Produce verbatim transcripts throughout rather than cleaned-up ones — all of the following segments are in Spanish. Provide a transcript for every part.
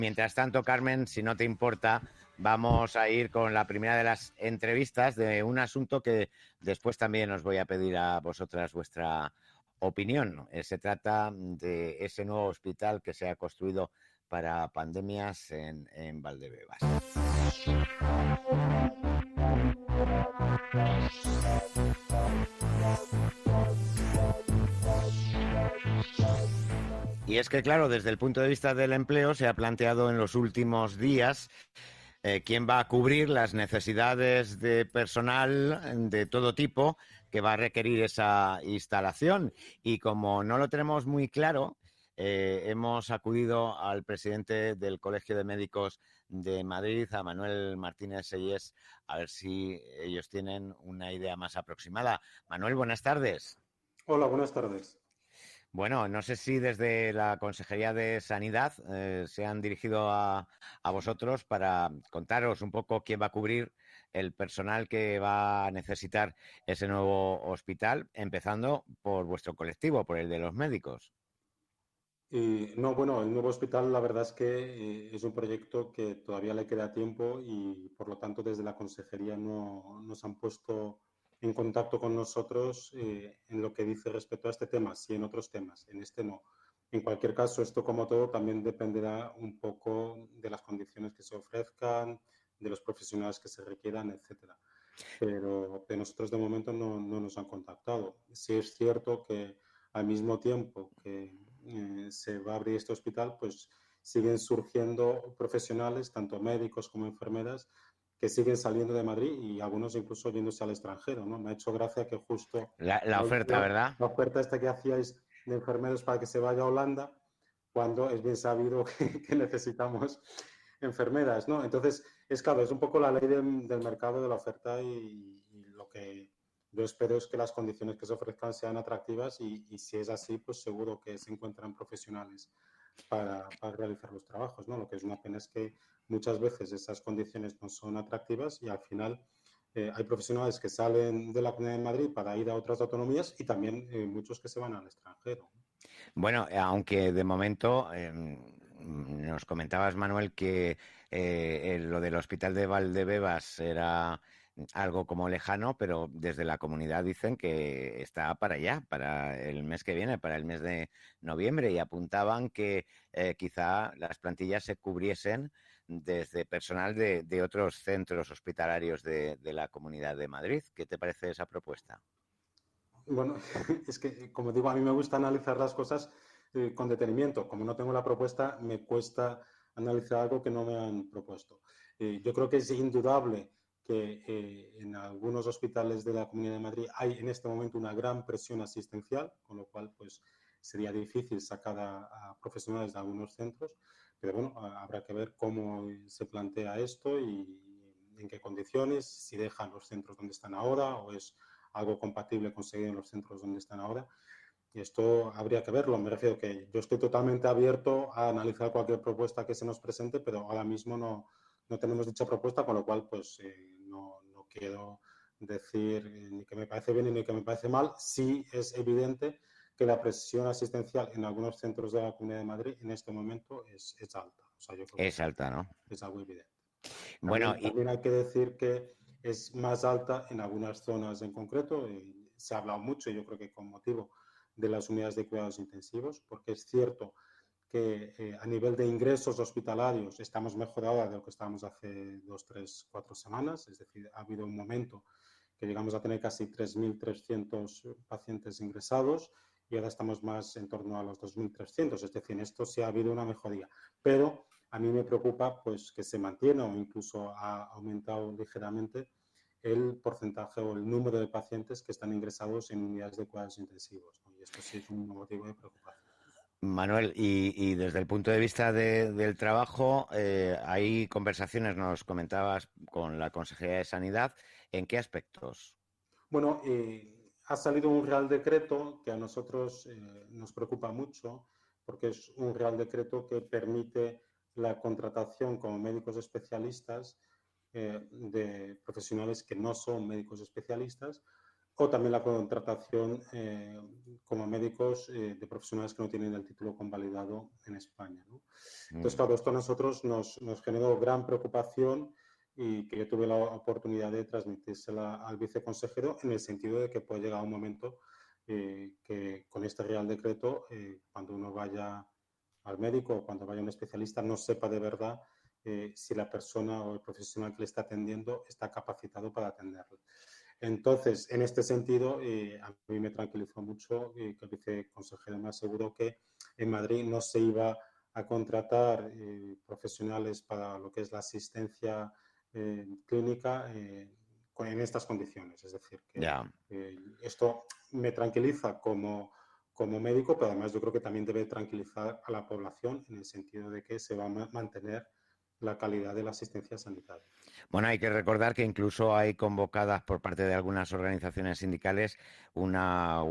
Mientras tanto, Carmen, si no te importa, vamos a ir con la primera de las entrevistas de un asunto que después también os voy a pedir a vosotras vuestra opinión. Eh, se trata de ese nuevo hospital que se ha construido para pandemias en, en Valdebebas. Y es que, claro, desde el punto de vista del empleo se ha planteado en los últimos días eh, quién va a cubrir las necesidades de personal de todo tipo que va a requerir esa instalación. Y como no lo tenemos muy claro, eh, hemos acudido al presidente del Colegio de Médicos de Madrid, a Manuel Martínez Seyés, a ver si ellos tienen una idea más aproximada. Manuel, buenas tardes. Hola, buenas tardes. Bueno, no sé si desde la Consejería de Sanidad eh, se han dirigido a, a vosotros para contaros un poco quién va a cubrir el personal que va a necesitar ese nuevo hospital, empezando por vuestro colectivo, por el de los médicos. Y, no, bueno, el nuevo hospital la verdad es que eh, es un proyecto que todavía le queda tiempo y por lo tanto desde la Consejería no nos han puesto en contacto con nosotros eh, en lo que dice respecto a este tema, sí en otros temas, en este no. En cualquier caso, esto como todo también dependerá un poco de las condiciones que se ofrezcan, de los profesionales que se requieran, etcétera. Pero de nosotros de momento no, no nos han contactado. Sí es cierto que al mismo tiempo que eh, se va a abrir este hospital, pues siguen surgiendo profesionales, tanto médicos como enfermeras, que siguen saliendo de Madrid y algunos incluso yéndose al extranjero, ¿no? Me ha hecho gracia que justo La, la oferta, la, ¿verdad? la oferta esta que hacíais de enfermeros para que se vaya a Holanda, cuando es bien sabido que, que necesitamos enfermeras, ¿no? Entonces, es claro, es un poco la ley de, del mercado de la oferta y, y lo que yo espero es que las condiciones que se ofrezcan sean atractivas y, y si es así, pues seguro que se encuentran profesionales para, para realizar los trabajos, ¿no? Lo que es una pena es que muchas veces esas condiciones no son atractivas y al final eh, hay profesionales que salen de la Comunidad de Madrid para ir a otras autonomías y también eh, muchos que se van al extranjero. Bueno, aunque de momento eh, nos comentabas, Manuel, que eh, lo del hospital de Valdebebas era algo como lejano, pero desde la comunidad dicen que está para allá, para el mes que viene, para el mes de noviembre, y apuntaban que eh, quizá las plantillas se cubriesen desde personal de, de otros centros hospitalarios de, de la Comunidad de Madrid. ¿Qué te parece esa propuesta? Bueno, es que, como digo, a mí me gusta analizar las cosas eh, con detenimiento. Como no tengo la propuesta, me cuesta analizar algo que no me han propuesto. Eh, yo creo que es indudable que eh, en algunos hospitales de la Comunidad de Madrid hay en este momento una gran presión asistencial, con lo cual pues sería difícil sacar a, a profesionales de algunos centros, pero bueno, habrá que ver cómo se plantea esto y en qué condiciones, si dejan los centros donde están ahora o es algo compatible conseguir en los centros donde están ahora. Y esto habría que verlo. Me refiero que yo estoy totalmente abierto a analizar cualquier propuesta que se nos presente, pero ahora mismo no, no tenemos dicha propuesta, con lo cual pues eh, no, no quiero decir eh, ni que me parece bien ni que me parece mal. Sí es evidente que la presión asistencial en algunos centros de la Comunidad de Madrid en este momento es, es alta. O sea, yo creo que Es es algo, alta, ¿no? es algo evidente. Bueno, También, y también hay que decir que es más alta en algunas zonas en concreto. Y se ha hablado mucho, yo creo que con motivo de las unidades de cuidados intensivos, porque es cierto que eh, a nivel de ingresos hospitalarios estamos mejor ahora de lo que estábamos hace dos, tres, cuatro semanas. Es decir, ha habido un momento que llegamos a tener casi tres mil trescientos pacientes ingresados y ahora estamos más en torno a los dos mil trescientos. Es decir, en esto sí ha habido una mejoría. Pero a mí me preocupa pues, que se mantiene o incluso ha aumentado ligeramente el porcentaje o el número de pacientes que están ingresados en unidades de cuidados intensivos, ¿no? Y esto sí es un motivo de preocupación. Manuel, y, y desde el punto de vista de, del trabajo, eh, hay conversaciones, nos comentabas, con la Consejería de Sanidad. ¿En qué aspectos? Bueno, eh, ha salido un Real Decreto que a nosotros eh, nos preocupa mucho porque es un Real Decreto que permite la contratación como médicos especialistas eh, de profesionales que no son médicos especialistas o también la contratación eh, como médicos eh, de profesionales que no tienen el título convalidado en España, ¿no? Entonces, claro, esto a nosotros nos, nos generó gran preocupación y que yo tuve la oportunidad de transmitírsela al viceconsejero en el sentido de que puede llegar un momento eh, que con este Real Decreto, eh, cuando uno vaya al médico o cuando vaya a un especialista, no sepa de verdad eh, si la persona o el profesional que le está atendiendo está capacitado para atenderle. Entonces, en este sentido, eh, a mí me tranquilizó mucho eh, que el viceconsejero me aseguró que en Madrid no se iba a contratar eh, profesionales para lo que es la asistencia eh, clínica eh, en estas condiciones. Es decir, que Ya. eh, esto me tranquiliza como, como médico, pero además yo creo que también debe tranquilizar a la población en el sentido de que se va a mantener la calidad de la asistencia sanitaria. Bueno, hay que recordar que incluso hay convocadas por parte de algunas organizaciones sindicales una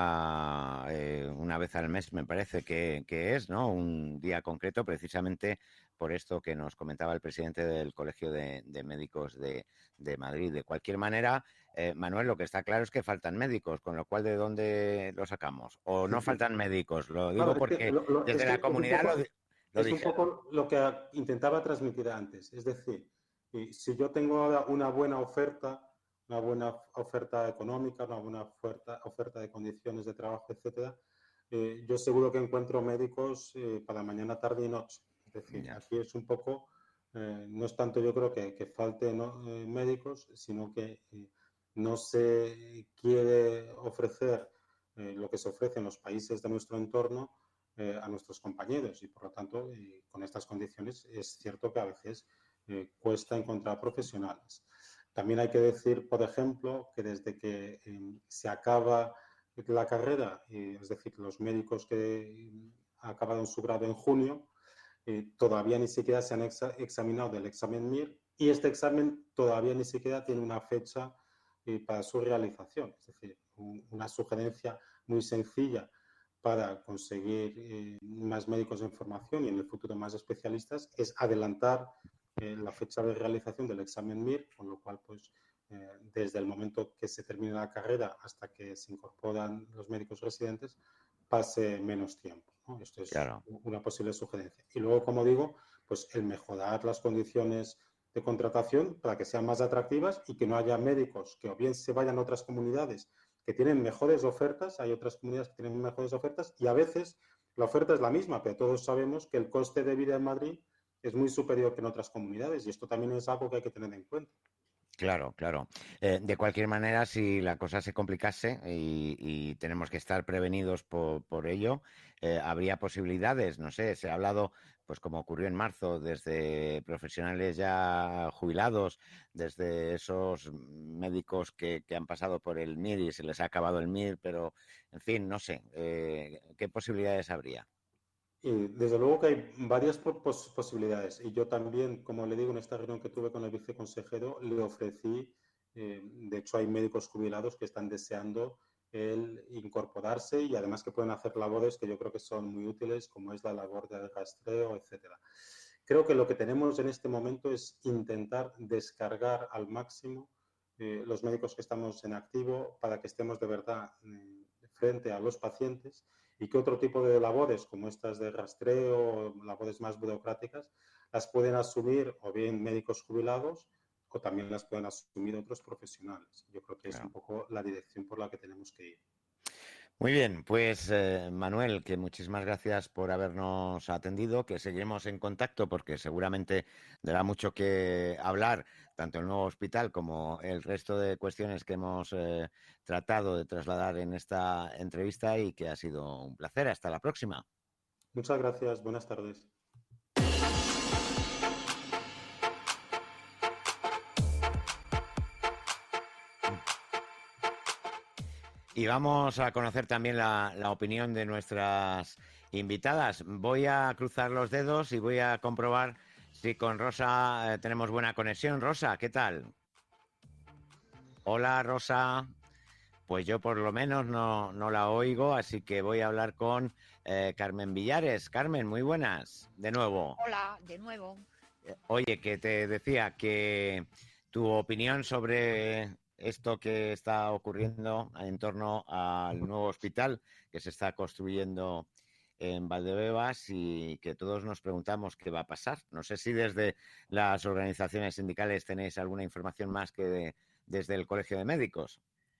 huelga eh, una vez al mes, me parece que, que es, ¿no? Un día concreto, precisamente por esto que nos comentaba el presidente del Colegio de, de Médicos de, de Madrid. De cualquier manera, eh, Manuel, lo que está claro es que faltan médicos, con lo cual, ¿de dónde lo sacamos? O no faltan médicos, lo digo Claro, es que, porque lo, lo, es desde que la es un comunidad lo, poco, lo es un dijeron. poco lo que intentaba transmitir antes. Es decir, si yo tengo una buena oferta, una buena oferta económica, una buena oferta, oferta de condiciones de trabajo, etcétera, eh, yo seguro que encuentro médicos eh, para mañana, tarde y noche. Es decir, Ya. aquí es un poco, eh, no es tanto yo creo que, que falten ¿no? eh, médicos, sino que eh, no se quiere ofrecer eh, lo que se ofrece en los países de nuestro entorno eh, a nuestros compañeros y por lo tanto eh, con estas condiciones es cierto que a veces eh, cuesta encontrar profesionales. También hay que decir, por ejemplo, que desde que eh, se acaba la carrera, eh, es decir, los médicos que acabaron su grado en junio, eh, todavía ni siquiera se han exa examinado del examen M I R y este examen todavía ni siquiera tiene una fecha eh, para su realización. Es decir, un, una sugerencia muy sencilla para conseguir eh, más médicos en formación y en el futuro más especialistas es adelantar eh, la fecha de realización del examen M I R, con lo cual, pues, eh, desde el momento que se termine la carrera hasta que se incorporan los médicos residentes, pase menos tiempo, ¿no? Esto es Claro. una posible sugerencia. Y luego, como digo, pues el mejorar las condiciones de contratación para que sean más atractivas y que no haya médicos que o bien se vayan a otras comunidades que tienen mejores ofertas, hay otras comunidades que tienen mejores ofertas y a veces la oferta es la misma, pero todos sabemos que el coste de vida en Madrid es muy superior que en otras comunidades y esto también es algo que hay que tener en cuenta. Claro, claro. Eh, de cualquier manera, si la cosa se complicase y, y tenemos que estar prevenidos por, por ello, eh, habría posibilidades, no sé, se ha hablado, pues como ocurrió en marzo, desde profesionales ya jubilados, desde esos médicos que, que han pasado por el M I R y se les ha acabado el M I R, pero, en fin, no sé, eh, ¿qué posibilidades habría? Y desde luego que hay varias pos posibilidades. Y yo también, como le digo, en esta reunión que tuve con el viceconsejero, le ofrecí, eh, de hecho hay médicos jubilados que están deseando el incorporarse y además que pueden hacer labores que yo creo que son muy útiles, como es la labor de rastreo, etcétera. Creo que lo que tenemos en este momento es intentar descargar al máximo eh, los médicos que estamos en activo para que estemos de verdad eh, frente a los pacientes y que otro tipo de labores como estas de rastreo, labores más burocráticas, las pueden asumir o bien médicos jubilados o también las pueden asumir otros profesionales. Yo creo que es un Claro. poco la dirección por la que tenemos que ir. Muy bien, pues eh, Manuel, que muchísimas gracias por habernos atendido, que seguiremos en contacto porque seguramente dará mucho que hablar, tanto el nuevo hospital como el resto de cuestiones que hemos eh, tratado de trasladar en esta entrevista y que ha sido un placer. Hasta la próxima. Muchas gracias. Buenas tardes. Y vamos a conocer también la, la opinión de nuestras invitadas. Voy a cruzar los dedos y voy a comprobar si con Rosa eh, tenemos buena conexión. Rosa, ¿qué tal? Hola, Rosa. Pues yo por lo menos no, no la oigo, así que voy a hablar con eh, Carmen Villares. Carmen, muy buenas, de nuevo. Hola, de nuevo. Eh, Oye, que te decía que tu opinión sobre esto que está ocurriendo en torno al nuevo hospital que se está construyendo en Valdebebas y que todos nos preguntamos qué va a pasar. No sé si desde las organizaciones sindicales tenéis alguna información más que de, desde el Colegio de Médicos.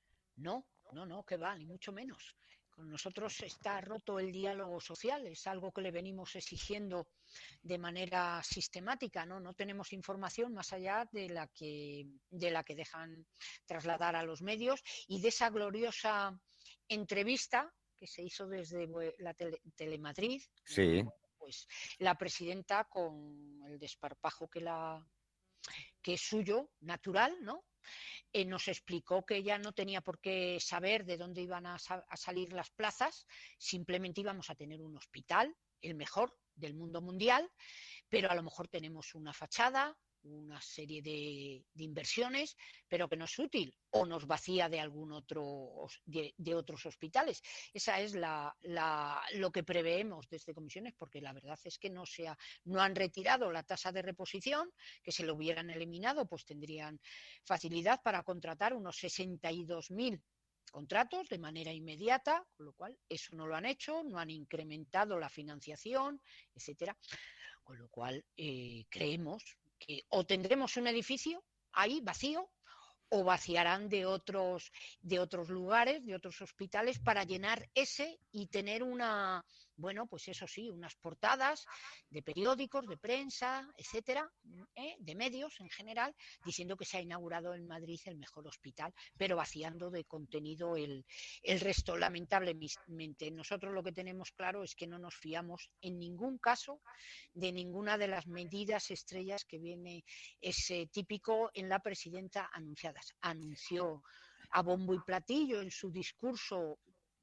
No, no, no, que va, ni mucho menos. Con nosotros está roto el diálogo social, es algo que le venimos exigiendo de manera sistemática, ¿no? No tenemos información más allá de la que, de la que dejan trasladar a los medios y de esa gloriosa entrevista que se hizo desde la tele, Telemadrid, sí. Pues la presidenta, con el desparpajo que, la, que es suyo, natural, ¿no? Eh, nos explicó que ella no tenía por qué saber de dónde iban a, sa a salir las plazas, simplemente íbamos a tener un hospital, el mejor del mundo mundial, pero a lo mejor tenemos una fachada, una serie de, de inversiones, pero que no es útil o nos vacía de algún otro de, de otros hospitales. Esa es la, la, lo que preveemos desde comisiones, porque la verdad es que no se ha, no han retirado la tasa de reposición, que si lo hubieran eliminado, pues tendrían facilidad para contratar unos sesenta y dos mil contratos de manera inmediata, con lo cual eso no lo han hecho, no han incrementado la financiación, etcétera. Con lo cual eh, creemos que o tendremos un edificio ahí vacío o vaciarán de otros, de otros lugares, de otros hospitales para llenar ese y tener una, bueno, pues eso sí, unas portadas de periódicos, de prensa, etcétera, ¿eh? De medios en general, diciendo que se ha inaugurado en Madrid el mejor hospital, pero vaciando de contenido el, el resto. Lamentablemente, nosotros lo que tenemos claro es que no nos fiamos en ningún caso de ninguna de las medidas estrellas que viene ese típico en la presidenta anunciadas. Anunció a bombo y platillo en su discurso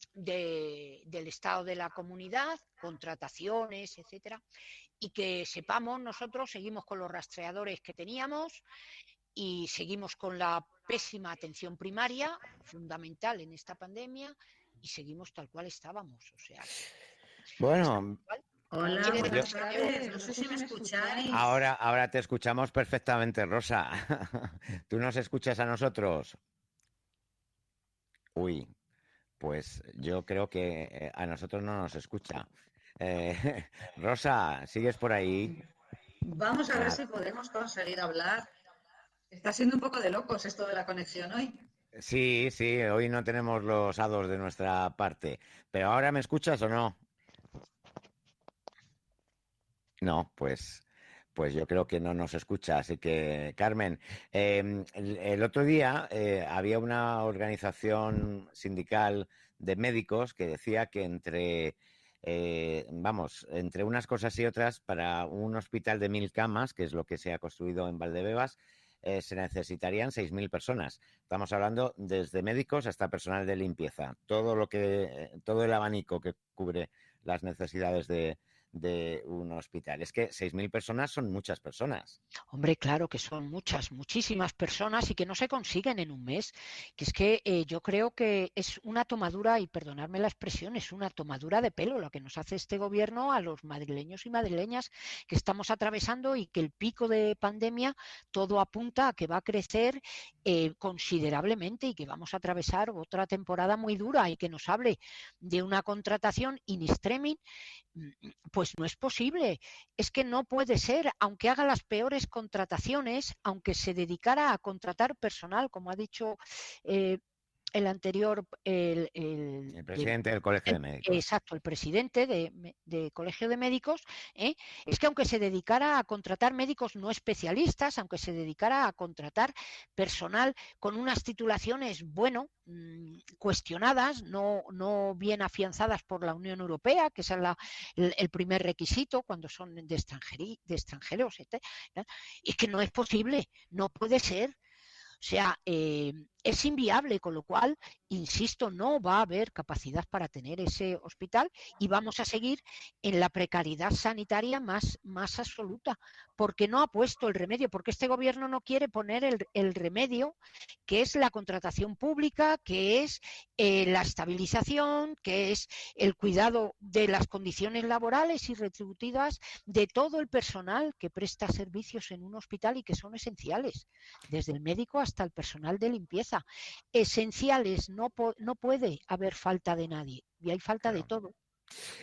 de, del estado de la comunidad, contrataciones, etcétera, y que sepamos, nosotros seguimos con los rastreadores que teníamos y seguimos con la pésima atención primaria, fundamental en esta pandemia, y seguimos tal cual estábamos. O sea, bueno. Hola, buenas tardes. No sé si me escucháis. Ahora, ahora te escuchamos perfectamente, Rosa. ¿Tú nos escuchas a nosotros? Uy, pues yo creo que a nosotros no nos escucha. Eh, Rosa, ¿sigues por ahí? Vamos a ver ah. si podemos conseguir hablar. Está siendo un poco de locos esto de la conexión hoy. Sí, sí, hoy no tenemos los hados de nuestra parte. ¿Pero ahora me escuchas o no? No, pues, pues yo creo que no nos escucha. Así que, Carmen, eh, el, el otro día eh, había una organización sindical de médicos que decía que entre, eh, vamos, entre unas cosas y otras, para un hospital de mil camas, que es lo que se ha construido en Valdebebas, eh, se necesitarían seis mil personas. Estamos hablando desde médicos hasta personal de limpieza. Todo lo que, todo el abanico que cubre las necesidades de de un hospital. Es que seis mil personas son muchas personas. Hombre, claro que son muchas, muchísimas personas y que no se consiguen en un mes. Que es que eh, yo creo que es una tomadura, y perdonadme la expresión, es una tomadura de pelo lo que nos hace este gobierno a los madrileños y madrileñas que estamos atravesando, y que el pico de pandemia todo apunta a que va a crecer eh, considerablemente y que vamos a atravesar otra temporada muy dura, y que nos hable de una contratación in extremis, pues no es posible. Es que no puede ser, aunque haga las peores contrataciones, aunque se dedicara a contratar personal, como ha dicho eh, el anterior, el, el, el presidente el, del Colegio el, de Médicos. Exacto, el presidente de, de Colegio de Médicos, ¿eh? Es que aunque se dedicara a contratar médicos no especialistas, aunque se dedicara a contratar personal con unas titulaciones, bueno, mmm, cuestionadas, no, no bien afianzadas por la Unión Europea, que es la, el, el primer requisito cuando son de, de extranjeros, etcétera, es que no es posible, no puede ser. O sea, eh, es inviable, con lo cual, insisto, no va a haber capacidad para tener ese hospital y vamos a seguir en la precariedad sanitaria más, más absoluta, porque no ha puesto el remedio, porque este gobierno no quiere poner el, el remedio, que es la contratación pública, que es eh, la estabilización, que es el cuidado de las condiciones laborales y retributivas de todo el personal que presta servicios en un hospital y que son esenciales, desde el médico hasta el personal de limpieza. pasa. Esenciales, no, po no puede haber falta de nadie, y hay falta de todo.